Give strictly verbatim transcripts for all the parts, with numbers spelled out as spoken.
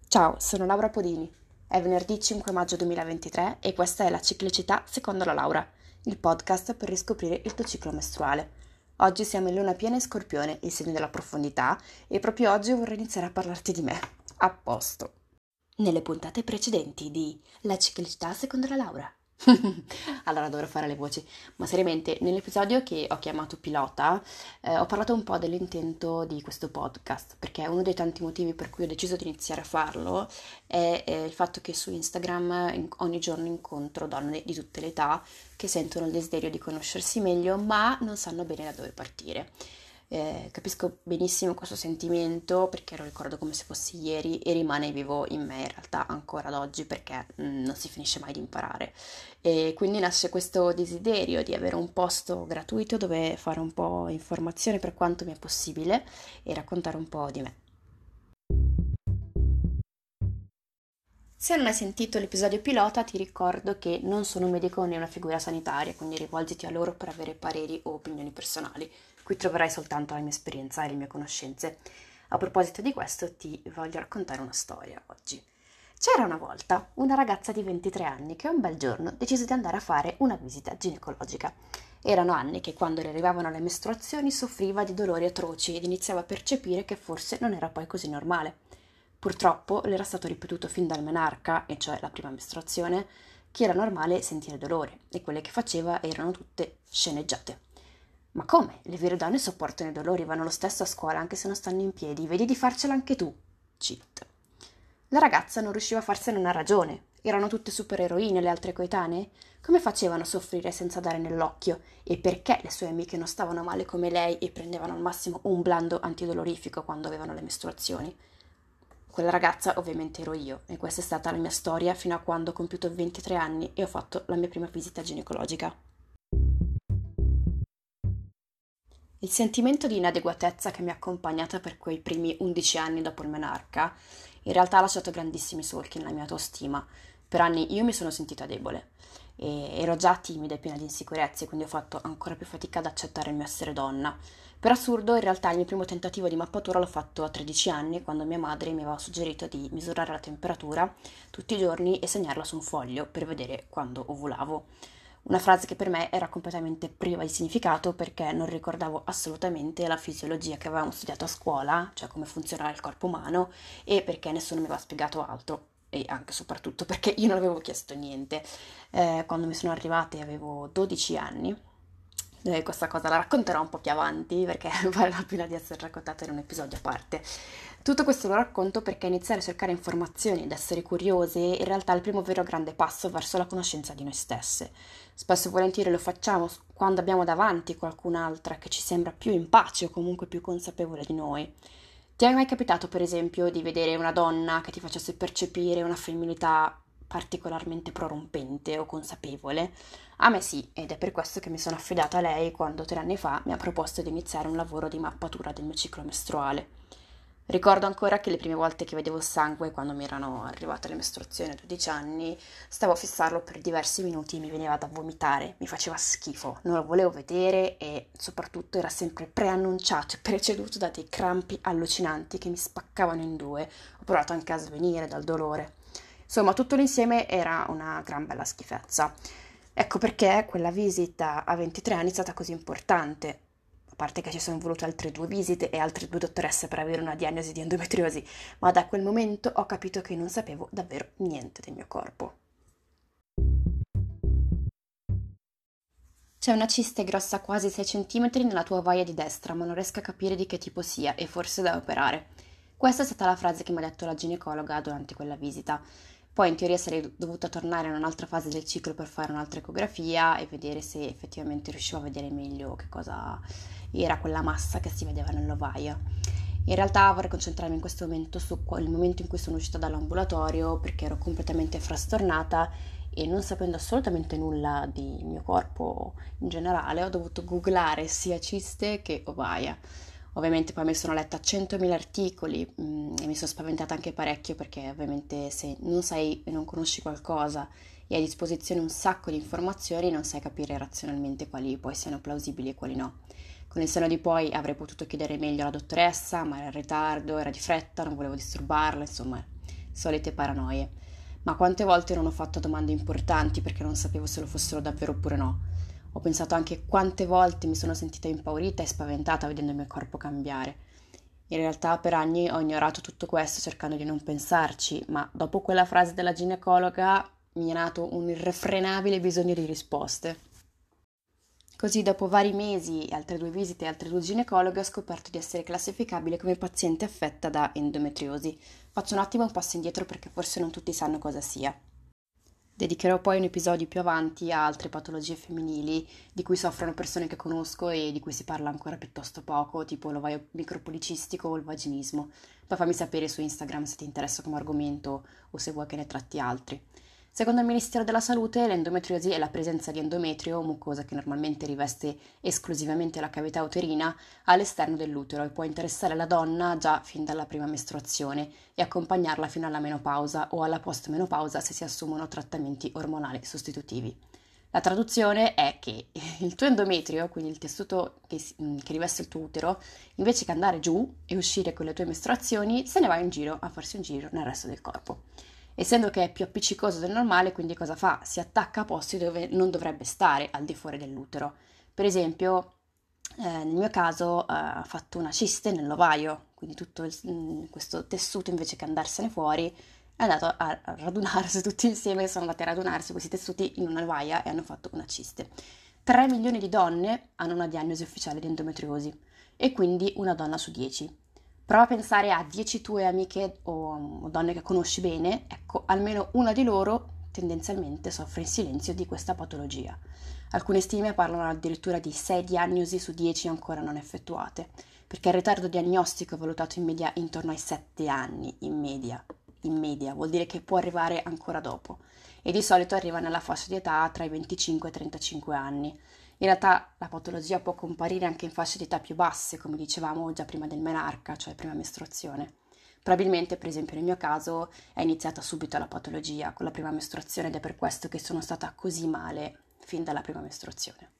Ciao, sono Laura Podini. È venerdì cinque maggio duemilaventitré e questa è la Ciclicità secondo la Laura, il podcast per riscoprire il tuo ciclo mestruale. Oggi siamo in luna piena in Scorpione, il segno della profondità, e proprio oggi vorrei iniziare a parlarti di me. A posto. Nelle puntate precedenti di La Ciclicità secondo la Laura. Allora dovrò fare le voci, ma seriamente nell'episodio che ho chiamato pilota eh, ho parlato un po' dell'intento di questo podcast, perché uno dei tanti motivi per cui ho deciso di iniziare a farlo è, è il fatto che su Instagram in- ogni giorno incontro donne di tutte le età che sentono il desiderio di conoscersi meglio ma non sanno bene da dove partire. Eh, capisco benissimo questo sentimento perché lo ricordo come se fosse ieri e rimane vivo in me in realtà ancora ad oggi perché mm, non si finisce mai di imparare. E quindi nasce questo desiderio di avere un posto gratuito dove fare un po' informazione per quanto mi è possibile e raccontare un po' di me. Se non hai sentito l'episodio pilota, ti ricordo che non sono un medico né una figura sanitaria, quindi rivolgiti a loro per avere pareri o opinioni personali. Qui troverai soltanto la mia esperienza e le mie conoscenze. A proposito di questo, ti voglio raccontare una storia oggi. C'era una volta una ragazza di ventitré anni che un bel giorno decise di andare a fare una visita ginecologica. Erano anni che quando le arrivavano le mestruazioni soffriva di dolori atroci ed iniziava a percepire che forse non era poi così normale. Purtroppo le era stato ripetuto fin dal menarca, e cioè la prima mestruazione, che era normale sentire dolore e quelle che faceva erano tutte sceneggiate. Ma come? Le vere donne sopportano i dolori, vanno lo stesso a scuola anche se non stanno in piedi, vedi di farcela anche tu. Cheat. La ragazza non riusciva a farsene una ragione. Erano tutte supereroine le altre coetanee? Come facevano a soffrire senza dare nell'occhio? E perché le sue amiche non stavano male come lei e prendevano al massimo un blando antidolorifico quando avevano le mestruazioni? Quella ragazza ovviamente ero io e questa è stata la mia storia fino a quando ho compiuto ventitré anni e ho fatto la mia prima visita ginecologica. Il sentimento di inadeguatezza che mi ha accompagnata per quei primi undici anni dopo il menarca in realtà ha lasciato grandissimi solchi nella mia autostima. Per anni io mi sono sentita debole e ero già timida e piena di insicurezze, quindi ho fatto ancora più fatica ad accettare il mio essere donna. Per assurdo, in realtà il mio primo tentativo di mappatura l'ho fatto a tredici anni, quando mia madre mi aveva suggerito di misurare la temperatura tutti i giorni e segnarla su un foglio per vedere quando ovulavo. Una frase che per me era completamente priva di significato perché non ricordavo assolutamente la fisiologia che avevamo studiato a scuola, cioè come funzionava il corpo umano, e perché nessuno mi aveva spiegato altro. E anche e soprattutto perché io non avevo chiesto niente. Eh, quando mi sono arrivate avevo dodici anni. Eh, questa cosa la racconterò un po' più avanti perché vale la pena di essere raccontata in un episodio a parte. Tutto questo lo racconto perché iniziare a cercare informazioni ed essere curiose in realtà è il primo vero grande passo verso la conoscenza di noi stesse. Spesso e volentieri lo facciamo quando abbiamo davanti qualcun'altra che ci sembra più in pace o comunque più consapevole di noi. Ti è mai capitato, per esempio, di vedere una donna che ti facesse percepire una femminilità particolarmente prorompente o consapevole? A me sì, ed è per questo che mi sono affidata a lei quando tre anni fa mi ha proposto di iniziare un lavoro di mappatura del mio ciclo mestruale. Ricordo ancora che le prime volte che vedevo il sangue, quando mi erano arrivate le mestruazioni a dodici anni, stavo a fissarlo per diversi minuti e mi veniva da vomitare, mi faceva schifo, non lo volevo vedere e soprattutto era sempre preannunciato e preceduto da dei crampi allucinanti che mi spaccavano in due. Ho provato anche a svenire dal dolore. Insomma, tutto l'insieme era una gran bella schifezza. Ecco perché quella visita a ventitré anni è stata così importante. A parte che ci sono volute altre due visite e altre due dottoresse per avere una diagnosi di endometriosi, ma da quel momento ho capito che non sapevo davvero niente del mio corpo. C'è una ciste grossa quasi sei centimetri nella tua ovaia di destra, ma non riesco a capire di che tipo sia e forse da operare. Questa è stata la frase che mi ha detto la ginecologa durante quella visita. Poi in teoria sarei dovuta tornare in un'altra fase del ciclo per fare un'altra ecografia e vedere se effettivamente riuscivo a vedere meglio che cosa era quella massa che si vedeva nell'ovaia. In realtà vorrei concentrarmi in questo momento su il momento in cui sono uscita dall'ambulatorio perché ero completamente frastornata e non sapendo assolutamente nulla di mio corpo in generale ho dovuto googlare sia ciste che ovaia. Ovviamente poi mi sono letta centomila articoli mh, e mi sono spaventata anche parecchio perché ovviamente se non sai e non conosci qualcosa e hai a disposizione un sacco di informazioni non sai capire razionalmente quali poi siano plausibili e quali no. Con il senno di poi avrei potuto chiedere meglio alla dottoressa, ma era in ritardo, era di fretta, non volevo disturbarla, insomma, solite paranoie. Ma quante volte non ho fatto domande importanti perché non sapevo se lo fossero davvero oppure no. Ho pensato anche quante volte mi sono sentita impaurita e spaventata vedendo il mio corpo cambiare. In realtà per anni ho ignorato tutto questo cercando di non pensarci, ma dopo quella frase della ginecologa mi è nato un irrefrenabile bisogno di risposte. Così dopo vari mesi e altre due visite e altre due ginecologhe ho scoperto di essere classificabile come paziente affetta da endometriosi. Faccio un attimo un passo indietro perché forse non tutti sanno cosa sia. Dedicherò poi un episodio più avanti a altre patologie femminili di cui soffrono persone che conosco e di cui si parla ancora piuttosto poco, tipo l'ovaio micropolicistico o il vaginismo. Poi fammi sapere su Instagram se ti interessa come argomento o se vuoi che ne tratti altri. Secondo il Ministero della Salute, l'endometriosi è la presenza di endometrio, mucosa che normalmente riveste esclusivamente la cavità uterina, all'esterno dell'utero e può interessare la donna già fin dalla prima mestruazione e accompagnarla fino alla menopausa o alla postmenopausa se si assumono trattamenti ormonali sostitutivi. La traduzione è che il tuo endometrio, quindi il tessuto che, che riveste il tuo utero, invece che andare giù e uscire con le tue mestruazioni, se ne va in giro a farsi un giro nel resto del corpo. Essendo che è più appiccicoso del normale, quindi cosa fa? Si attacca a posti dove non dovrebbe stare al di fuori dell'utero. Per esempio, eh, nel mio caso eh, ha fatto una ciste nell'ovaio, quindi tutto il- mm, questo tessuto invece che andarsene fuori è andato a, a radunarsi tutti insieme, sono andati a radunarsi questi tessuti in una ovaia e hanno fatto una ciste. tre milioni di donne hanno una diagnosi ufficiale di endometriosi e quindi una donna su dieci. Prova a pensare a dieci tue amiche o, o donne che conosci bene, ecco, almeno una di loro tendenzialmente soffre in silenzio di questa patologia. Alcune stime parlano addirittura di sei diagnosi su dieci ancora non effettuate, perché il ritardo diagnostico è valutato in media intorno ai sette anni, in media. In media, vuol dire che può arrivare ancora dopo e di solito arriva nella fascia di età tra i venticinque e i trentacinque anni. In realtà la patologia può comparire anche in fasce di età più basse, come dicevamo già prima del menarca, cioè prima mestruazione. Probabilmente, per esempio nel mio caso, è iniziata subito la patologia con la prima mestruazione ed è per questo che sono stata così male fin dalla prima mestruazione.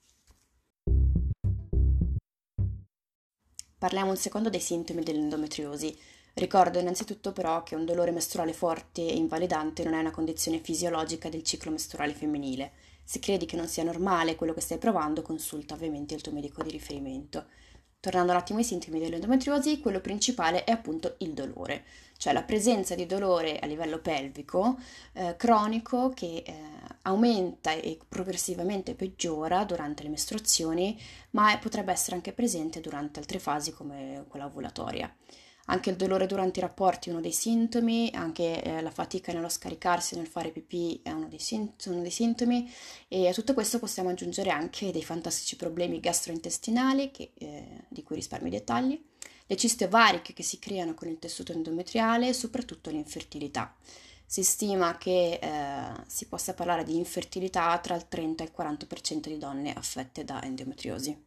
Parliamo un secondo dei sintomi dell'endometriosi. Ricordo innanzitutto però che un dolore mestruale forte e invalidante non è una condizione fisiologica del ciclo mestruale femminile. Se credi che non sia normale quello che stai provando, consulta ovviamente il tuo medico di riferimento. Tornando un attimo ai sintomi dell'endometriosi, quello principale è appunto il dolore, cioè la presenza di dolore a livello pelvico eh, cronico che eh, aumenta e progressivamente peggiora durante le mestruazioni, ma è- potrebbe essere anche presente durante altre fasi come quella ovulatoria. Anche il dolore durante i rapporti è uno dei sintomi, anche eh, la fatica nello scaricarsi, nel fare pipì è uno dei, sin- sono dei sintomi e a tutto questo possiamo aggiungere anche dei fantastici problemi gastrointestinali, che, eh, di cui risparmio i dettagli, le ciste ovariche che si creano con il tessuto endometriale e soprattutto l'infertilità. Si stima che eh, si possa parlare di infertilità tra il trenta e il quaranta per cento di donne affette da endometriosi.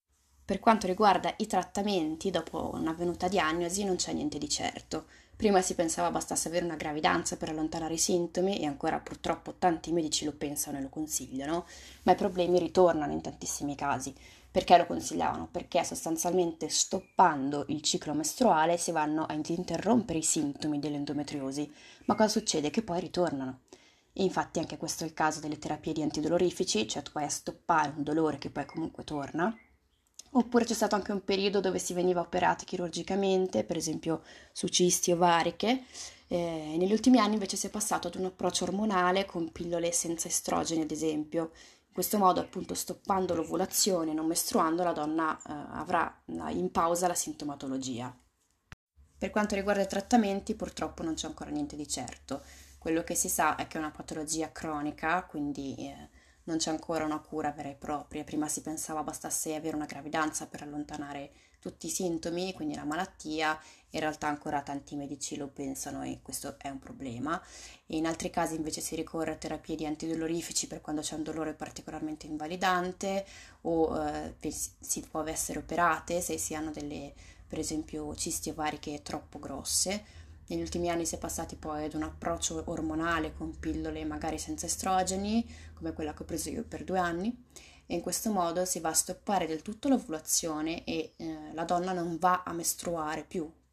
Per quanto riguarda i trattamenti, dopo un'avvenuta diagnosi non c'è niente di certo. Prima si pensava bastasse avere una gravidanza per allontanare i sintomi e ancora purtroppo tanti medici lo pensano e lo consigliano, ma i problemi ritornano in tantissimi casi. Perché lo consigliavano? Perché sostanzialmente stoppando il ciclo mestruale si vanno a interrompere i sintomi dell'endometriosi, ma cosa succede? Che poi ritornano. E infatti anche questo è il caso delle terapie di antidolorifici, cioè tu vai a stoppare un dolore che poi comunque torna. Oppure c'è stato anche un periodo dove si veniva operati chirurgicamente, per esempio su cisti ovariche. Eh, negli ultimi anni invece si è passato ad un approccio ormonale con pillole senza estrogeni, ad esempio. In questo modo, appunto, stoppando l'ovulazione, non mestruando, la donna eh, avrà in pausa la sintomatologia. Per quanto riguarda i trattamenti, purtroppo non c'è ancora niente di certo. Quello che si sa è che è una patologia cronica, quindi eh, non c'è ancora una cura vera e propria. Prima si pensava bastasse avere una gravidanza per allontanare tutti i sintomi, quindi la malattia. In realtà ancora tanti medici lo pensano e questo è un problema. E in altri casi invece si ricorre a terapie di antidolorifici per quando c'è un dolore particolarmente invalidante o eh, si può essere operate se si hanno delle, per esempio, cisti ovariche troppo grosse. Negli ultimi anni si è passati poi ad un approccio ormonale con pillole magari senza estrogeni, come quella che ho preso io per due anni, e in questo modo si va a stoppare del tutto l'ovulazione e eh, la donna non va a mestruare più,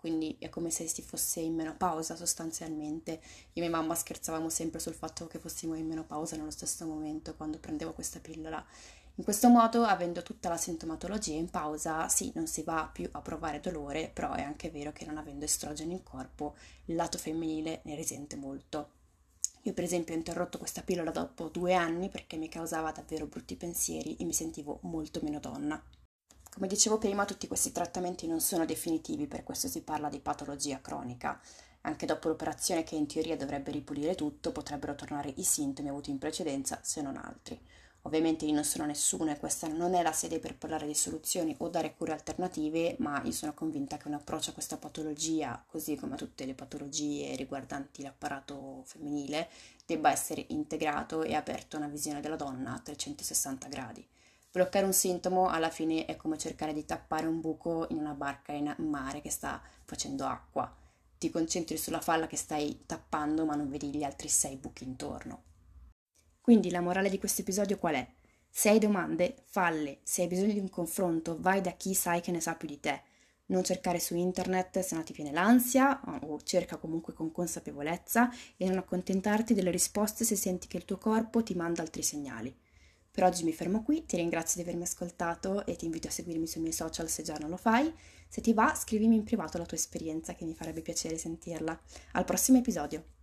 quindi è come se si fosse in menopausa sostanzialmente. Io e mia mamma scherzavamo sempre sul fatto che fossimo in menopausa nello stesso momento quando prendevo questa pillola. In questo modo, avendo tutta la sintomatologia in pausa, sì, non si va più a provare dolore, però è anche vero che non avendo estrogeno in corpo, il lato femminile ne risente molto. Io per esempio ho interrotto questa pillola dopo due anni perché mi causava davvero brutti pensieri e mi sentivo molto meno donna. Come dicevo prima, tutti questi trattamenti non sono definitivi, per questo si parla di patologia cronica. Anche dopo l'operazione, che in teoria dovrebbe ripulire tutto, potrebbero tornare i sintomi avuti in precedenza, se non altri. Ovviamente io non sono nessuno e questa non è la sede per parlare di soluzioni o dare cure alternative, ma io sono convinta che un approccio a questa patologia, così come a tutte le patologie riguardanti l'apparato femminile, debba essere integrato e aperto a una visione della donna a trecentosessanta gradi. Bloccare un sintomo alla fine è come cercare di tappare un buco in una barca in mare che sta facendo acqua. Ti concentri sulla falla che stai tappando, ma non vedi gli altri sei buchi intorno. Quindi la morale di questo episodio qual è? Se hai domande, falle. Se hai bisogno di un confronto, vai da chi sai che ne sa più di te. Non cercare su internet se no ti viene l'ansia, o cerca comunque con consapevolezza, e non accontentarti delle risposte se senti che il tuo corpo ti manda altri segnali. Per oggi mi fermo qui, ti ringrazio di avermi ascoltato e ti invito a seguirmi sui miei social se già non lo fai. Se ti va, scrivimi in privato la tua esperienza, che mi farebbe piacere sentirla. Al prossimo episodio!